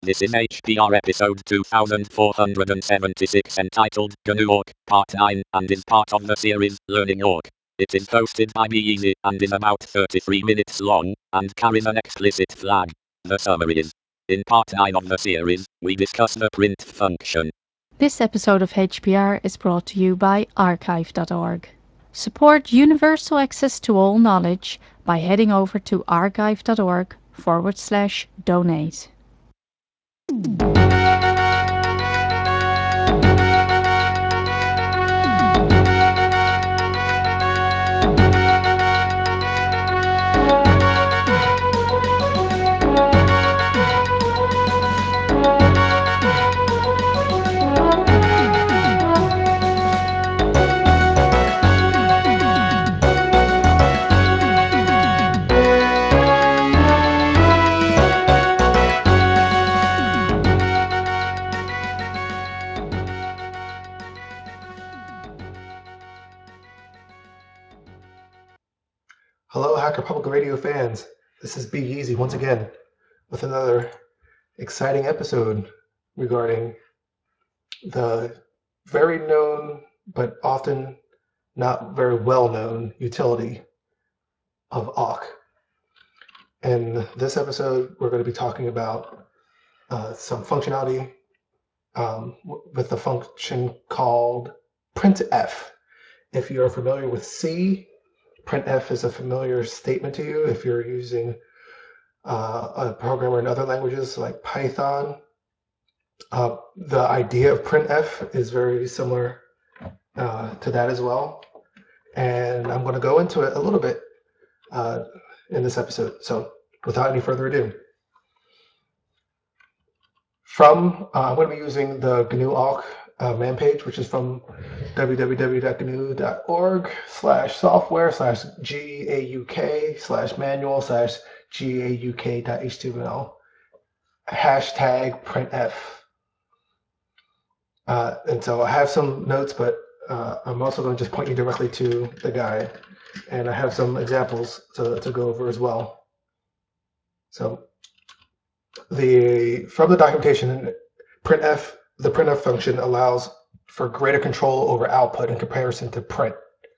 This is HPR episode 2476 entitled GNU Awk, Part 9, and is part of the series Learning Awk. It is hosted by BeEasy and is about 33 minutes long, and carries an explicit flag. The summary is: in Part 9 of the series, we discuss the print function. This episode of HPR is brought to you by archive.org. Support universal access to all knowledge by heading over to archive.org/donate. Hello, Hacker Public Radio fans. This is BeEasy once again with another exciting episode regarding the very known but often not very well known utility of awk. In this episode, we're going to be talking about some functionality with the function called printf. If you are familiar with C, printf is a familiar statement to you. If you're using a programmer in other languages like Python, the idea of printf is very similar to that as well. And I'm going to go into it a little bit in this episode. So without any further ado, I'm going to be using the GNU Awk man page, which is from www.gnu.org/software/gauk/manual/gauk.html #printf. And so I have some notes, but I'm also going to just point you directly to the guide, and I have some examples to go over as well. So from the documentation, the printf function allows for greater control over output in comparison to print.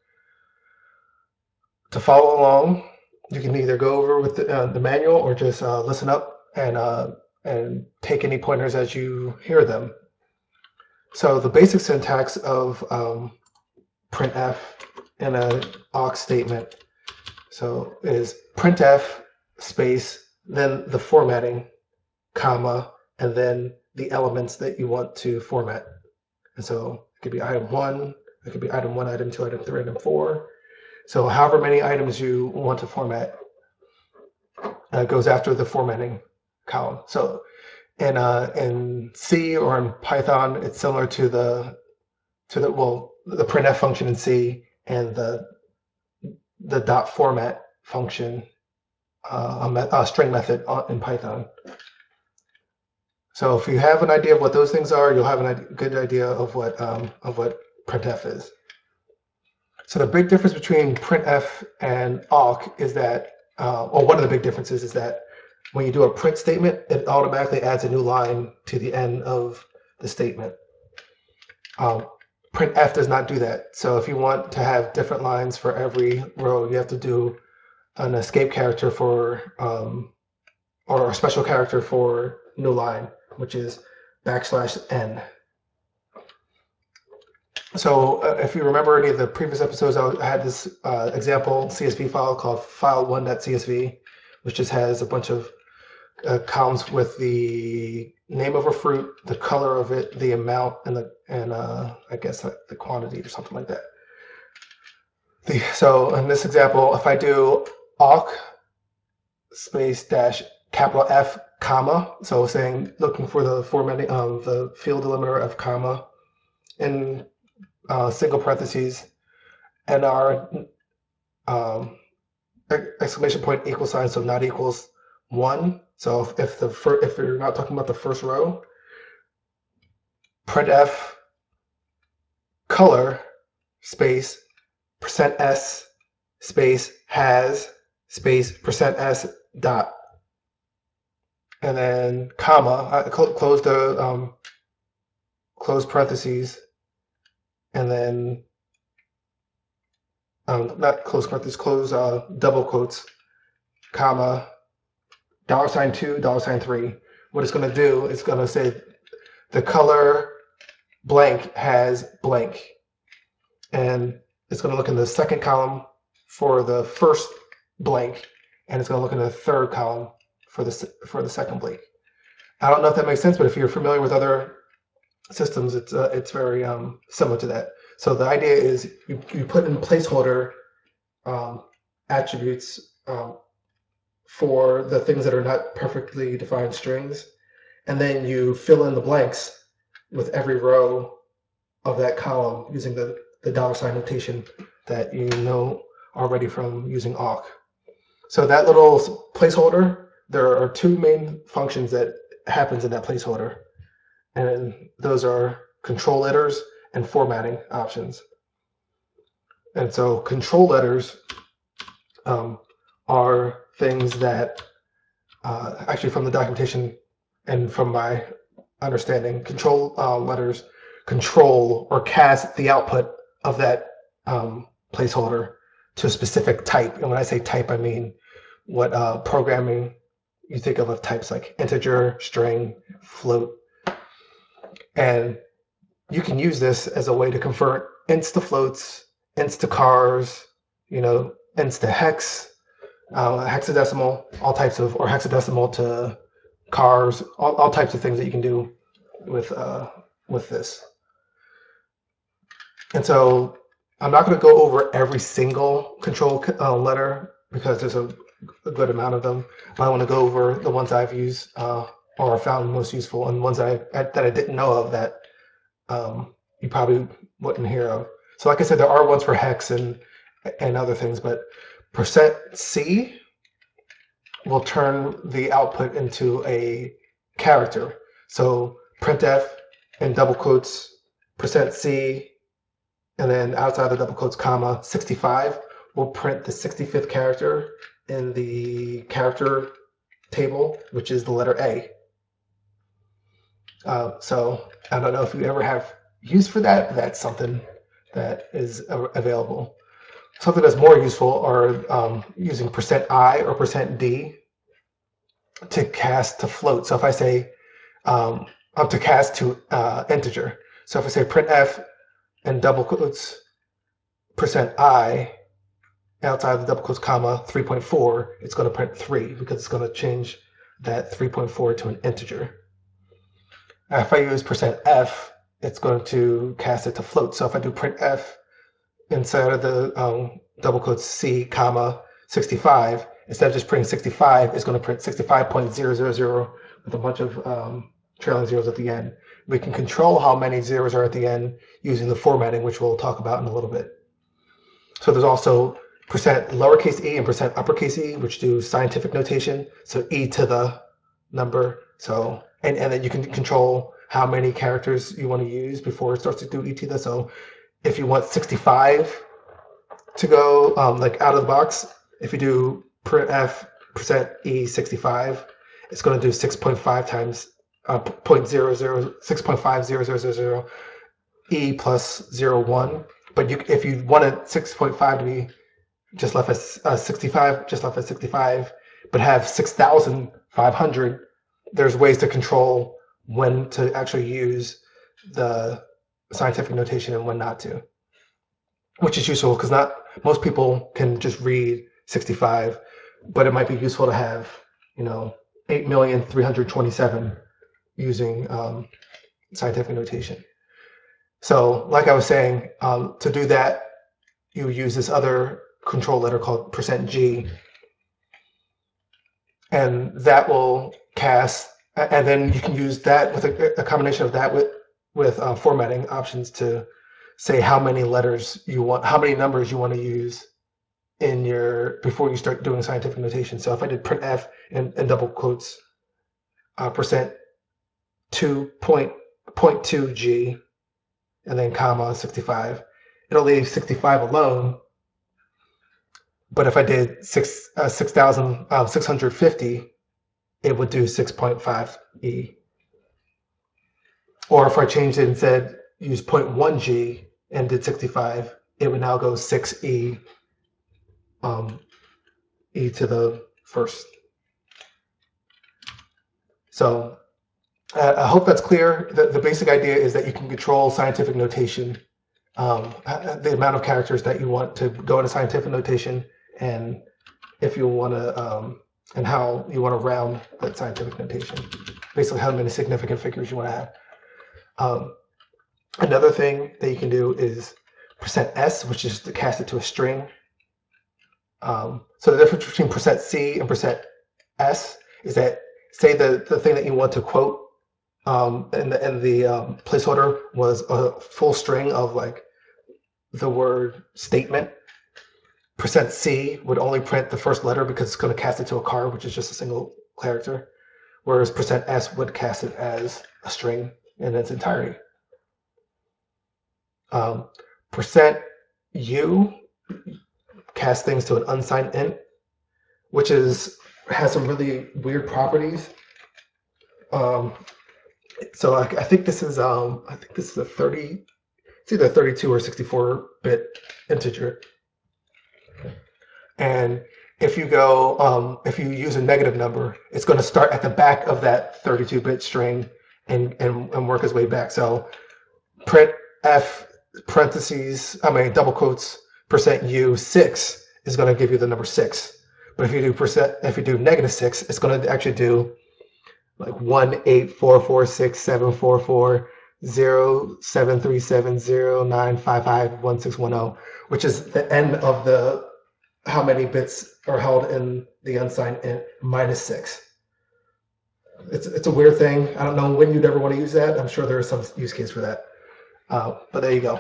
To follow along, you can either go over with the manual or just listen up and take any pointers as you hear them. So the basic syntax of printf in an awk statement is printf space, then the formatting, comma, and then the elements that you want to format. And so it could be item 1, it could be item 1, item 2, item 3, item 4. So however many items you want to format goes after the formatting column. So in C or in Python, it's similar to the printf function in C and the dot format function, a string method in Python. So if you have an idea of what those things are, you'll have a good idea of what printf is. So the big difference between printf and awk is that, one of the big differences is that when you do a print statement, it automatically adds a new line to the end of the statement. Printf does not do that. So if you want to have different lines for every row, you have to do an escape character or a special character for new line, which is \n. So if you remember any of the previous episodes, I had this example CSV file called file1.csv, which just has a bunch of columns with the name of a fruit, the color of it, the amount, and I guess the quantity or something like that. So in this example, if I do awk space dash capital F comma, so saying looking for the formatting of the field delimiter of comma in single parentheses, and our exclamation point equal sign, so not equals 1. So if you're not talking about the first row, printf color space %s space has space %s dot, and then comma, close the close parentheses, and then not close parentheses, close double quotes, comma, $2, $3. What it's going to do is going to say the color blank has blank, and it's going to look in the second column for the first blank, and it's going to look in the third column for the second blank. I don't know if that makes sense, but if you're familiar with other systems, it's very similar to that. So the idea is you put in placeholder attributes for the things that are not perfectly defined strings, and then you fill in the blanks with every row of that column using the $ notation that you know already from using awk. So that little placeholder, there are two main functions that happens in that placeholder, and those are control letters and formatting options. And so control letters are things that actually from the documentation and from my understanding, control letters control or cast the output of that placeholder to a specific type. And when I say type, I mean what programming you think of types like integer, string, float. And you can use this as a way to convert ints to floats, ints to chars, ints to hex, hexadecimal, all types of, or hexadecimal to chars, all types of things that you can do with this. And so I'm not going to go over every single control letter because there's a good amount of them, but I want to go over the ones I've used or found most useful, and ones that I didn't know of that you probably wouldn't hear of. So like I said, there are ones for hex and other things, but %C will turn the output into a character. So printf in double quotes, %C, and then outside the double quotes, comma, 65 will print the 65th character in the character table, which is the letter A. So I don't know if you ever have use for that, but that's something that is available. Something that's more useful are using %I or %D to cast to float. So if I say to cast to integer. So if I say printf and double quotes %I outside the double quotes comma 3.4, it's going to print 3 because it's going to change that 3.4 to an integer. If I use %f, it's going to cast it to float. So if I do printf inside of the double quotes C comma 65, instead of just printing 65, it's going to print 65.000 with a bunch of trailing zeros at the end. We can control how many zeros are at the end using the formatting, which we'll talk about in a little bit. So there's also %lowercase e and %uppercase e, which do scientific notation. So e to the number. So and then you can control how many characters you want to use before it starts to do e to the. So if you want 65 to go like out of the box, if you do printf %e65, it's going to do 6.5 times 6.50000 e plus 01. But if you wanted 6.5 to be just left as 65, just left as 65, but have 6,500, there's ways to control when to actually use the scientific notation and when not to, which is useful because not most people can just read 65, but it might be useful to have 8,327 using scientific notation. So like I was saying, to do that, you use this other control letter called %G, and that will cast, and then you can use that with a combination of that with formatting options to say how many letters you want, how many numbers you want to use in your before you start doing scientific notation. So if I did printf and double quotes %2.2G and then comma 65, it'll leave 65 alone. But if I did 6,650 it would do 6.5e. Or if I changed it and said use 0.1g and did 65, it would now go 6e, e to the first. So I hope that's clear. The basic idea is that you can control scientific notation, the amount of characters that you want to go into scientific notation, and if you want to, and how you want to round that scientific notation. Basically, how many significant figures you want to have. Another thing that you can do is %s, which is to cast it to a string. So the difference between %c and %s is that, say the thing that you want to quote and the placeholder was a full string of like the word statement. %c would only print the first letter because it's going to cast it to a car, which is just a single character, whereas %s would cast it as a string in its entirety. %u cast things to an unsigned int, which has some really weird properties. So I think this is a 30. It's either 32 or 64-bit integer. And if you go, if you use a negative number, it's going to start at the back of that 32-bit string and work its way back. So print f parentheses, double quotes %u 6 is going to give you the number 6. But if you do -6, it's going to actually do like 1844674407370955161, which is the end of the how many bits are held in the unsigned int -6. It's a weird thing. I don't know when you'd ever want to use that. I'm sure there is some use case for that. But there you go.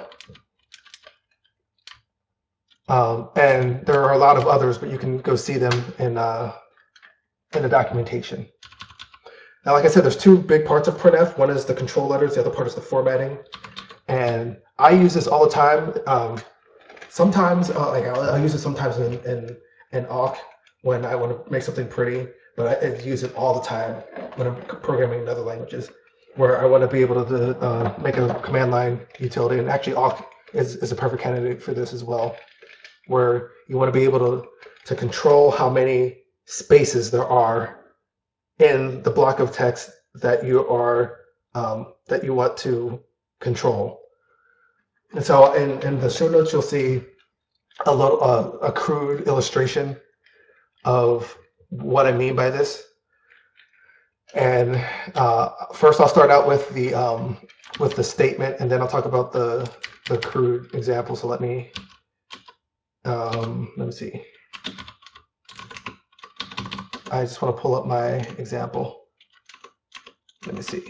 And there are a lot of others, but you can go see them in the documentation. Now, like I said, there's two big parts of printf. One is the control letters. The other part is the formatting. And I use this all the time. Sometimes, I'll use it sometimes in awk when I want to make something pretty, but I use it all the time when I'm programming in other languages, where I want to be able to make a command line utility. And actually, awk is a perfect candidate for this as well, where you want to be able to control how many spaces there are in the block of text that you want to control. And so in the show notes, you'll see a crude illustration of what I mean by this. And first, I'll start out with the statement, and then I'll talk about the crude example. So let me see. I just want to pull up my example. Let me see.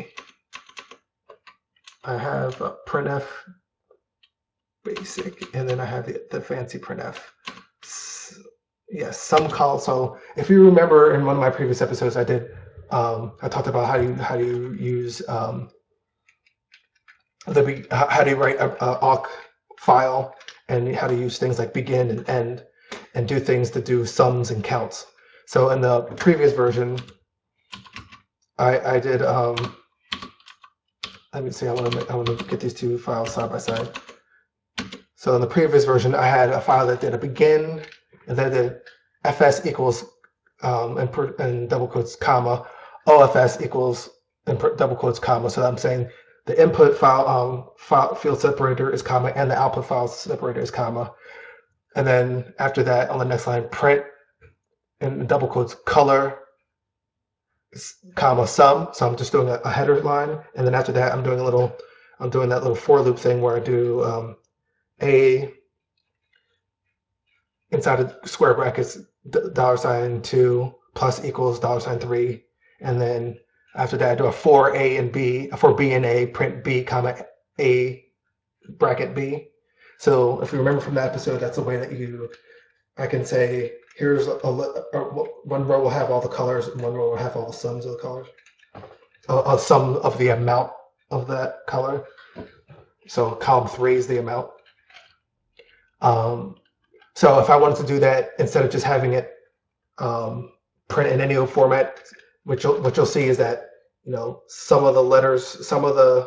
I have printf basic, and then I have the fancy printf. Yes, some call. So if you remember in one of my previous episodes, I talked about how you use how do you write a awk file, and how to use things like begin and end, and do things to do sums and counts. So in the previous version, I did. Let me see. I want to get these two files side by side. So in the previous version, I had a file that did a begin, and then did fs equals and double quotes comma ofs equals and double quotes comma. So I'm saying the input file field separator is comma, and the output file separator is comma. And then after that, on the next line, print in double quotes color comma sum. So I'm just doing a header line, and then after that, I'm doing that little for loop thing where I do a inside of square brackets $2 plus equals $3, and then after that I do a for A and B, for B and A, print B comma A bracket B. So if you remember from that episode, that's the way that I can say here's one row will have all the colors, and one row will have all the sums of the colors, a sum of the amount of that color. So column 3 is the amount. So if I wanted to do that, instead of just having it print in any old format, what you'll see is that, some of the letters, some of the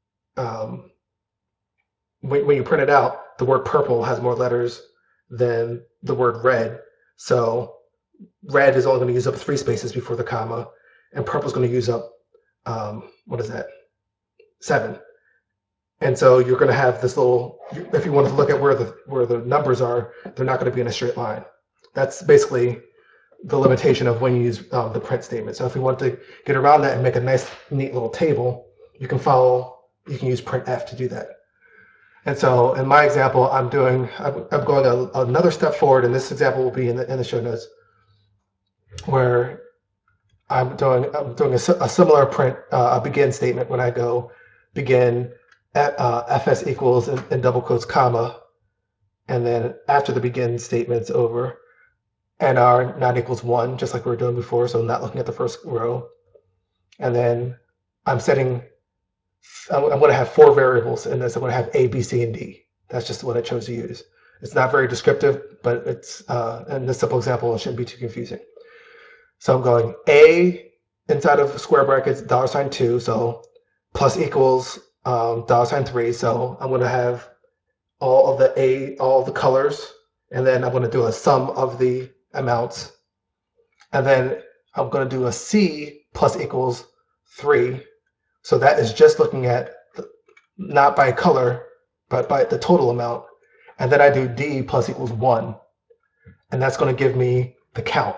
when you print it out, the word purple has more letters than the word red. So red is only going to use up 3 spaces before the comma, and purple is going to use up what is that? 7. And so you're going to have this little. If you want to look at where the numbers are, they're not going to be in a straight line. That's basically the limitation of when you use the print statement. So if you want to get around that and make a nice, neat little table, you can use printf to do that. And so in my example, I'm going another step forward, and this example will be in the show notes, where I'm doing a similar print, a begin statement when I go begin fs equals in double quotes comma, and then after the begin statement's over, nr not equals 1, just like we were doing before, so I'm not looking at the first row. And then I'm going to have 4 variables in this. I'm going to have A, B, C, and D. That's just what I chose to use. It's not very descriptive, but it's in this simple example, it shouldn't be too confusing. So I'm going A inside of square brackets, $2, so plus equals $3. So I'm going to have all of the colors, and then I'm going to do a sum of the amounts. And then I'm going to do a C plus equals 3. So that is just looking at not by color, but by the total amount. And then I do D plus equals 1. And that's going to give me the count.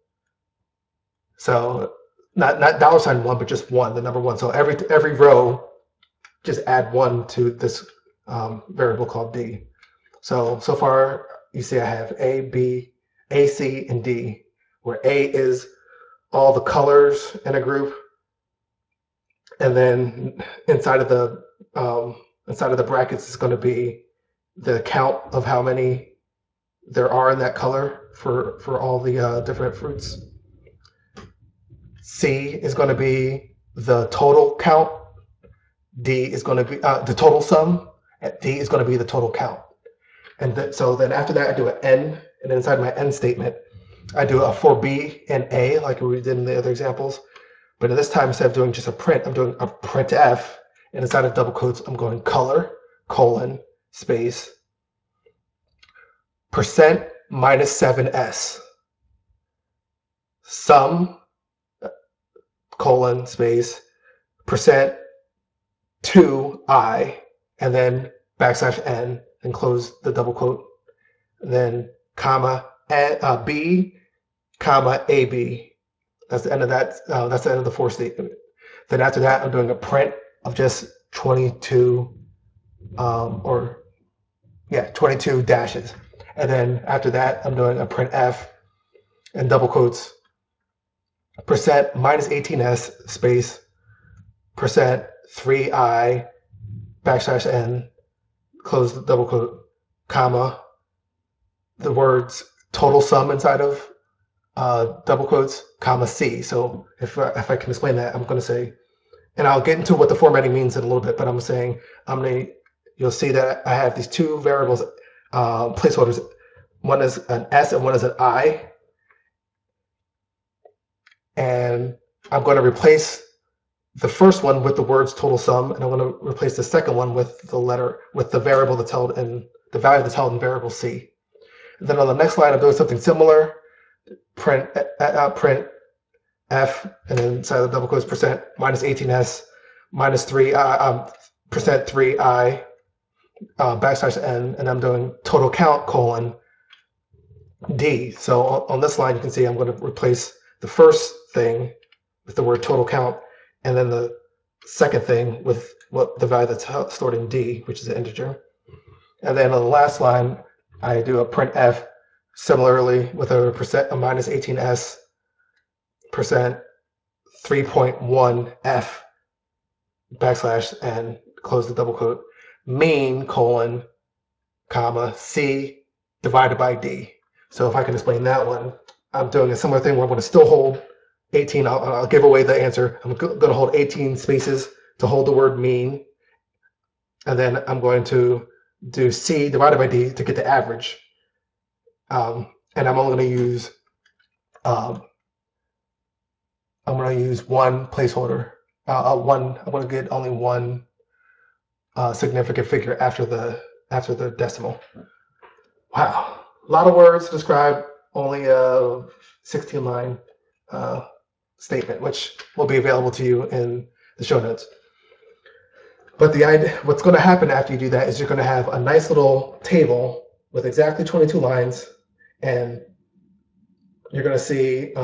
So not $1, but just 1, the number 1. So every row, just add 1 to this variable called D. So far, you see I have A, B, A, C, and D, where A is all the colors in a group, and then inside of the brackets is going to be the count of how many there are in that color for all the different fruits. C is going to be the total count. D is going to be the total sum. And D is going to be the total count. And so then after that, I do an N, and inside my N statement, I do a for B and A, like we did in the other examples. But at this time, instead of doing just a print, I'm doing a printf, and inside of double quotes, I'm going color, colon, space, percent minus 7s, sum, colon, space, percent 2i, and then backslash n, and close the double quote, and then comma b, comma ab. That's the end of that. That's the end of the for statement. Then after that, I'm doing a print of just 22, 22 dashes. And then after that, I'm doing a printf and double quotes, percent minus 18s space, percent 3i, backslash n, close the double quote, comma, the words total sum inside of double quotes, comma C. So if I can explain that, I'm going to say, and I'll get into what the formatting means in a little bit, but I'm saying you'll see that I have these 2 variables placeholders. One is an S and one is an I, and I'm going to replace the first one with the words total sum, and I'm going to replace the second one with the variable that's held in the value that's held in variable C. And then on the next line, I'm doing something similar. Print F, and then inside the double quotes, percent minus 18s minus 3 percent 3i backslash n, and I'm doing total count colon D. So on this line, you can see I'm going to replace the first thing with the word total count, and then the second thing with what the value that's stored in D, which is an integer. And then on the last line, I do a printf similarly with a minus 18s percent 3.1f backslash n, close the double quote, mean colon comma C divided by D. So if I can explain that one, I'm doing a similar thing where I'm going to still hold 18. I'll give away the answer. I'm going to hold 18 spaces to hold the word mean, and then I'm going to do C divided by D to get the average. And I'm only going to use I'm going to use one placeholder. I'm going to get only one significant figure after the decimal. Wow, a lot of words to describe only a 16-line statement, which will be available to you in the show notes. But what's going to happen after you do that is you're going to have a nice little table with exactly 22 lines, and you're going to see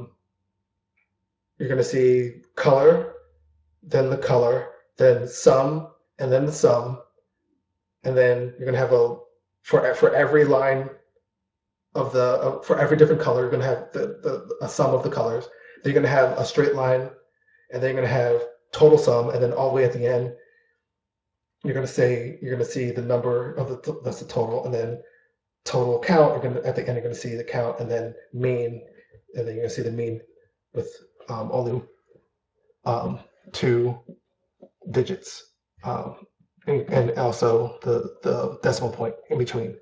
color, then the color, then sum, and then the sum, and then you're going to have for every line of for every different color, you're going to have a sum of the colors. Then you're going to have a straight line, and then you're going to have total sum, and then all the way at the end, you're going to see the number of that's the total, and then total count. At the end, you're going to see the count, and then mean, and then you're going to see the mean with only 2 digits, and also the decimal point in between.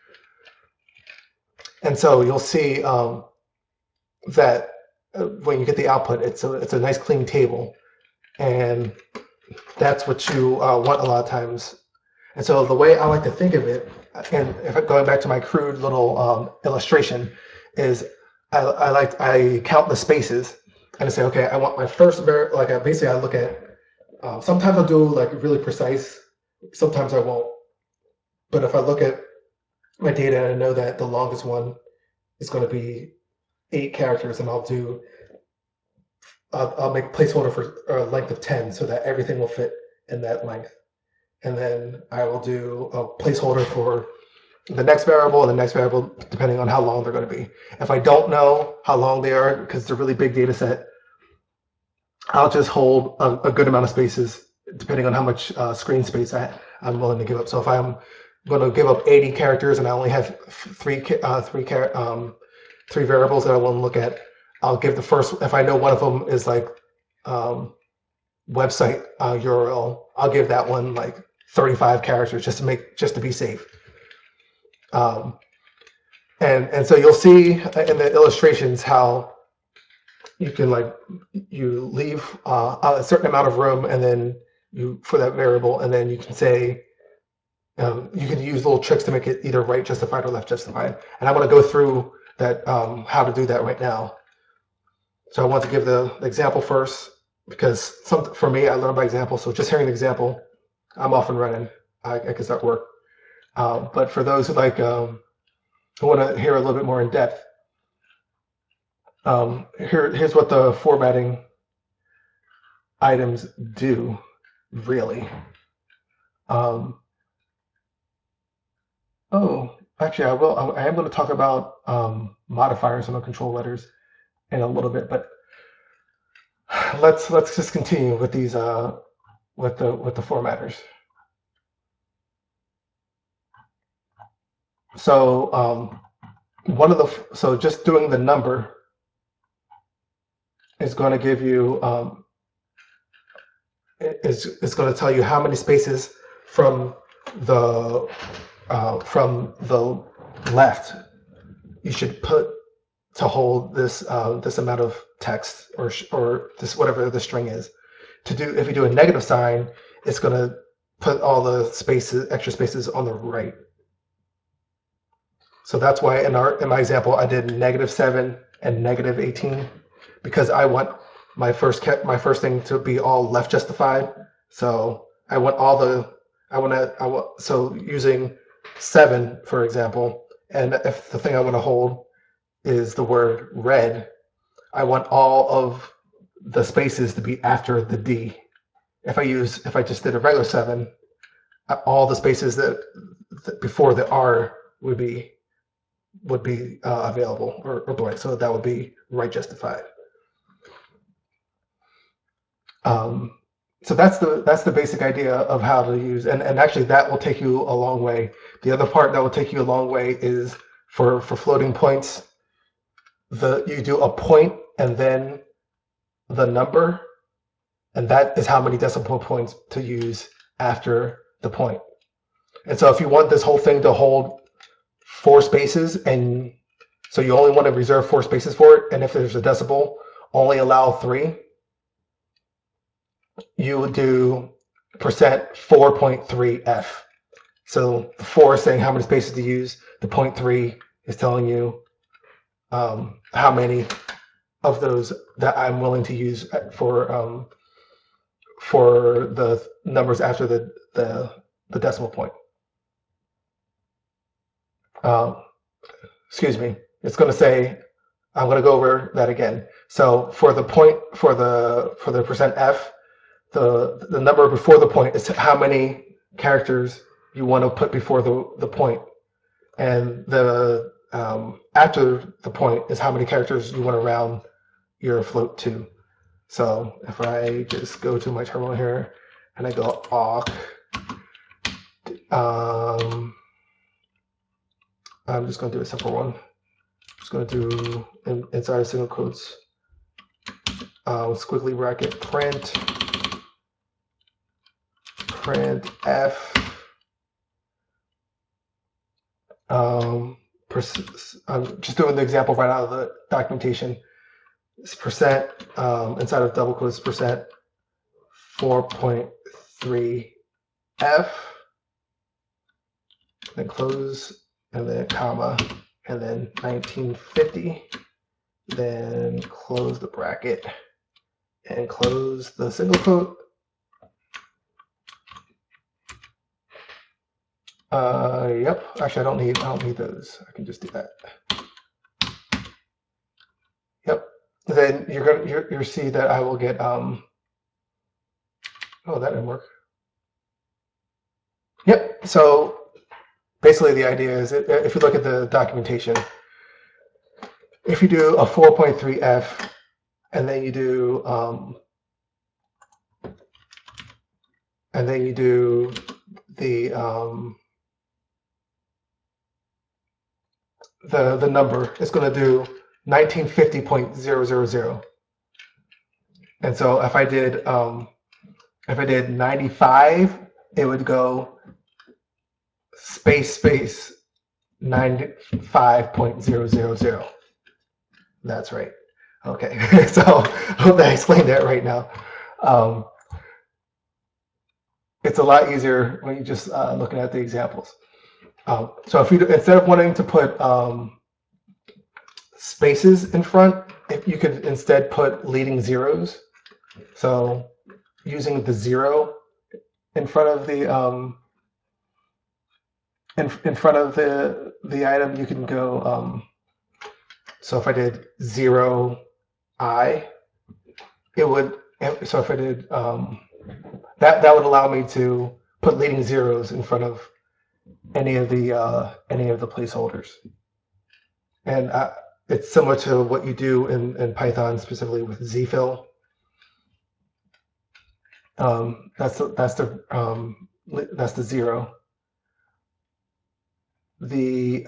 And so you'll see that when you get the output, it's a nice clean table, and that's what you want a lot of times. And so the way I like to think of it, and going back to my crude little illustration, is I count the spaces and I say, okay, I want my first basically I look at. Sometimes I'll do like really precise. Sometimes I won't. But if I look at my data and I know that the longest one is going to be 8 characters, and I'll make a placeholder for a length of 10 so that everything will fit in that length. And then I will do a placeholder for the next variable and the next variable, depending on how long they're going to be. If I don't know how long they are, because it's a really big data set, I'll just hold a good amount of spaces, depending on how much screen space I'm willing to give up. So if I'm going to give up 80 characters and I only have three variables that I want to look at, I'll give the first. If I know one of them is like website URL, I'll give that one like 35 characters just to be safe. And so you'll see in the illustrations how you can you leave a certain amount of room and then for that variable, and then you can say you can use little tricks to make it either right justified or left justified. And I'm going to go through that how to do that right now. So I want to give the example first, because for me I learn by example. So just hearing an example, I'm off and running. I can start work. But for those who who want to hear a little bit more in depth, here's what the formatting items do, really. Actually, I am going to talk about modifiers and no control letters in a little bit, but let's just continue with these with the formatters. So just doing the number is going to give you is going to tell you how many spaces from the left you should put to hold this amount of text or this whatever the string is. If you do a negative sign, it's going to put all the extra spaces on the right. So that's why in my example I did -7 and -18, because I want my first thing to be all left justified. So I want so using 7 for example, and if the thing I want to hold is the word red, I want all of the spaces to be after the D. If I just did a regular 7, all the spaces that before the R would be available or blank. So that would be right justified. So that's the basic idea of how to use, and actually that will take you a long way. The other part that will take you a long way is for floating points. You do a point and then the number, and that is how many decimal points to use after the point. And so if you want this whole thing to hold 4 spaces, and so you only want to reserve 4 spaces for it, and if there's a decimal only allow 3, you would do percent 4.3f. So the 4 is saying how many spaces to use. The 0.3 is telling you how many of those that I'm willing to use for the numbers after the decimal point. Excuse me. It's going to say, I'm going to go over that again. So for the point for the percent f, the number before the point is how many characters you want to put before the point, and the after the point is how many characters you want to round your float to. So if I just go to my terminal here and I go awk, I'm just going to do a simple one. I'm just going to do inside of single quotes, squiggly bracket print f. I'm just doing the example right out of the documentation. It's percent inside of double quotes percent 4.3 f, then close, and then comma, and then 1950, then close the bracket and close the single quote. Yep. Actually, I don't need those. I can just do that. Yep. Then you'll see that I will get oh, that didn't work. Yep. So basically the idea is if you look at the documentation, if you do a 4.3f and then you do the number, it's going to do 1950.000. And so if I did 95, it would go space 95.000. That's right. Okay. So I hope I explained that right now. It's a lot easier when you're just looking at the examples. So if you instead of wanting to put spaces in front, if you could instead put leading zeros. So using the 0 in front of the in front of the item, you can go. So if I did 0i, it would. So if I did that would allow me to put leading zeros in front of any of the placeholders, and it's similar to what you do in Python, specifically with zfill. That's the 0. The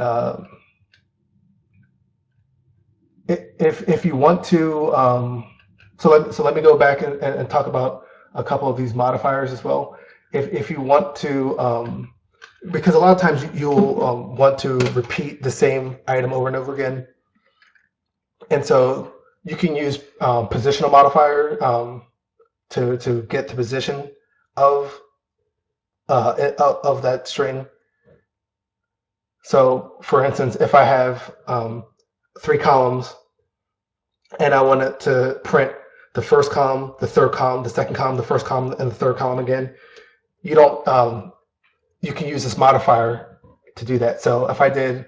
if you want to, so let me go back and talk about a couple of these modifiers as well. If you want to, because a lot of times you'll want to repeat the same item over and over again, and so you can use positional modifier to get the position of that string. So, for instance, if I have 3 columns and I want it to print the first column, the third column, the second column, the first column, and the third column again, you don't. You can use this modifier to do that. So if I did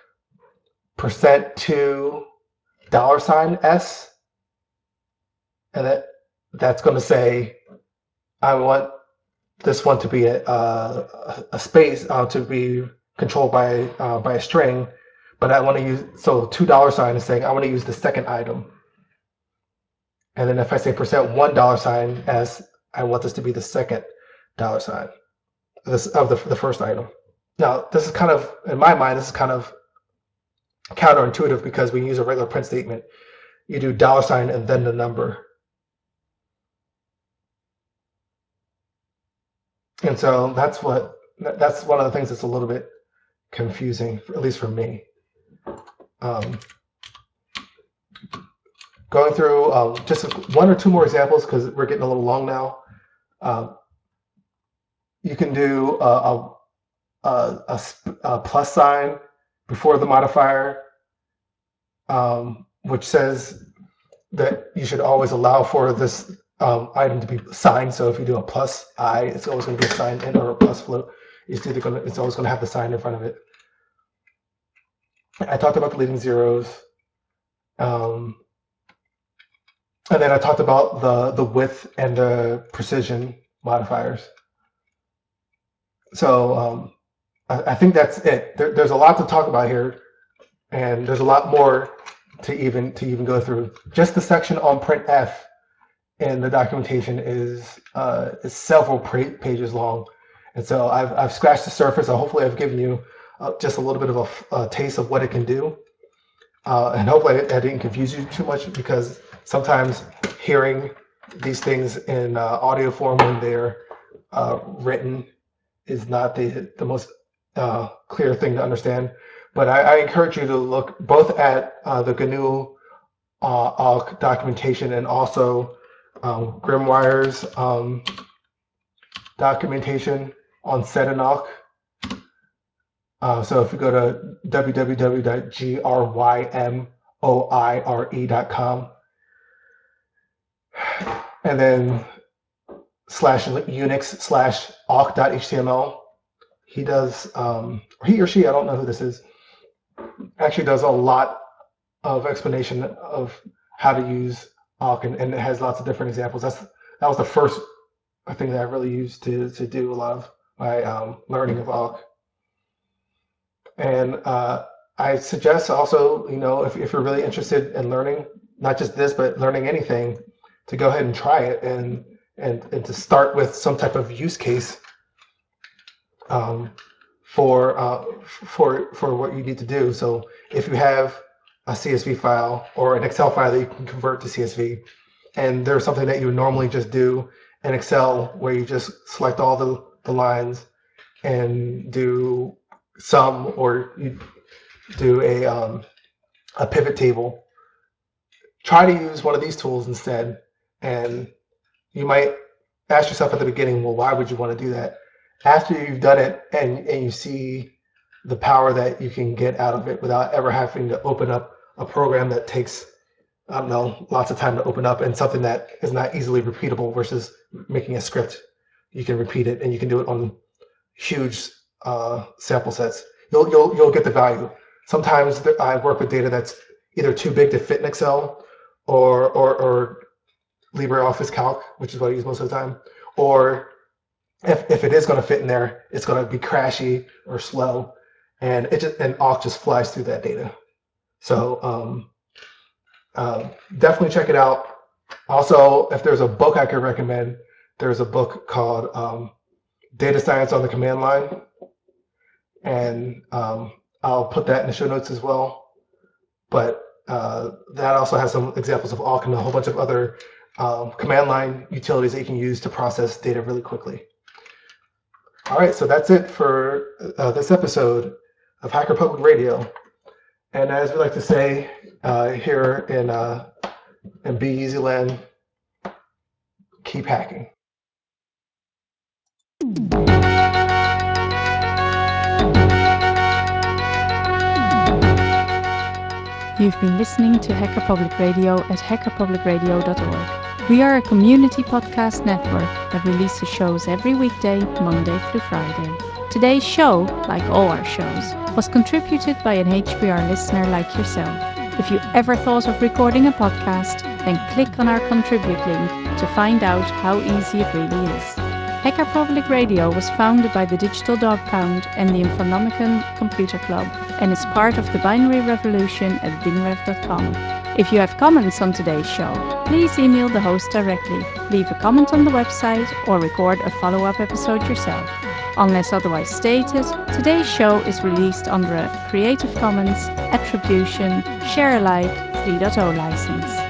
%2 $s, and that's going to say I want this one to be a space to be controlled by a string, but I want to use, so $2 is saying I want to use the second item. And then if I say %1 $s, I want this to be the second $, this of the first item. Now, this is kind of, in my mind, this is kind of counterintuitive because when you use a regular print statement, you do $ and then the number. And so that's one of the things that's a little bit confusing, at least for me. going through just one or two more examples because we're getting a little long now. You can do a plus sign before the modifier, which says that you should always allow for this item to be signed. So if you do a plus I, it's always going to be a sign in, or a plus float. It's always going to have the sign in front of it. I talked about deleting zeros. And then I talked about the width and the precision modifiers. So I think that's it. There's a lot to talk about here, and there's a lot more to even go through. Just the section on printf in the documentation is several pages long, and so I've scratched the surface. So hopefully I've given you just a little bit of a taste of what it can do, and hopefully I didn't confuse you too much, because sometimes hearing these things in audio form when they're written is not the most clear thing to understand. But I encourage you to look both at the GNU documentation and also Grimoire's documentation on Sedinok. So if you go to www.grimoire.com and then /Unix/awk.html, he does, he or she, I don't know who this is, actually does a lot of explanation of how to use awk, and it has lots of different examples. That was the first thing that I really used to do a lot of my learning of awk. And I suggest also, if you're really interested in learning, not just this, but learning anything, to go ahead and try it, and to start with some type of use case for what you need to do. So if you have a CSV file or an Excel file that you can convert to CSV, and there's something that you would normally just do in Excel where you just select all the lines and do sum, or you do a pivot table, try to use one of these tools instead. And you might ask yourself at the beginning, well, why would you want to do that? After you've done it and you see the power that you can get out of it without ever having to open up a program that takes, I don't know, lots of time to open up, and something that is not easily repeatable, versus making a script. You can repeat it and you can do it on huge sample sets. You'll get the value. Sometimes I work with data that's either too big to fit in Excel, or LibreOffice Calc, which is what I use most of the time, or if it is going to fit in there, it's going to be crashy or slow, and awk just flies through that data. So definitely check it out. Also, if there's a book I could recommend, there's a book called Data Science on the Command Line, and I'll put that in the show notes as well. But that also has some examples of awk and a whole bunch of other command line utilities that you can use to process data really quickly. All right, so that's it for this episode of Hacker Public Radio. And as we like to say here in Be Easy Land, keep hacking. You've been listening to Hacker Public Radio at hackerpublicradio.org. We are a community podcast network that releases shows every weekday, Monday through Friday. Today's show, like all our shows, was contributed by an HPR listener like yourself. If you ever thought of recording a podcast, then click on our contribute link to find out how easy it really is. Hacker Public Radio was founded by the Digital Dog Pound and the Infonomicon Computer Club, and is part of the binary revolution at bingrev.com. If you have comments on today's show, please email the host directly, leave a comment on the website, or record a follow-up episode yourself. Unless otherwise stated, today's show is released under a Creative Commons Attribution Share Alike 3.0 license.